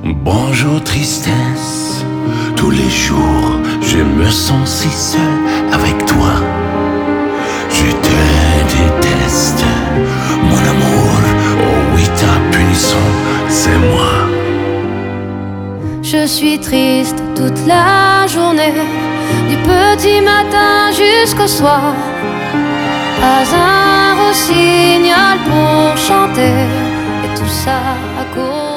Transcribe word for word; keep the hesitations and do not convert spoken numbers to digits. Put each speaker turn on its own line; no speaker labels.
Bonjour tristesse, tous les jours je me sens si seul avec toi. Je te déteste, mon amour, oh oui ta punition, c'est moi.
Je suis triste toute la journée, du petit matin jusqu'au soir. Pas un rossignol pour chanter, et tout ça à cause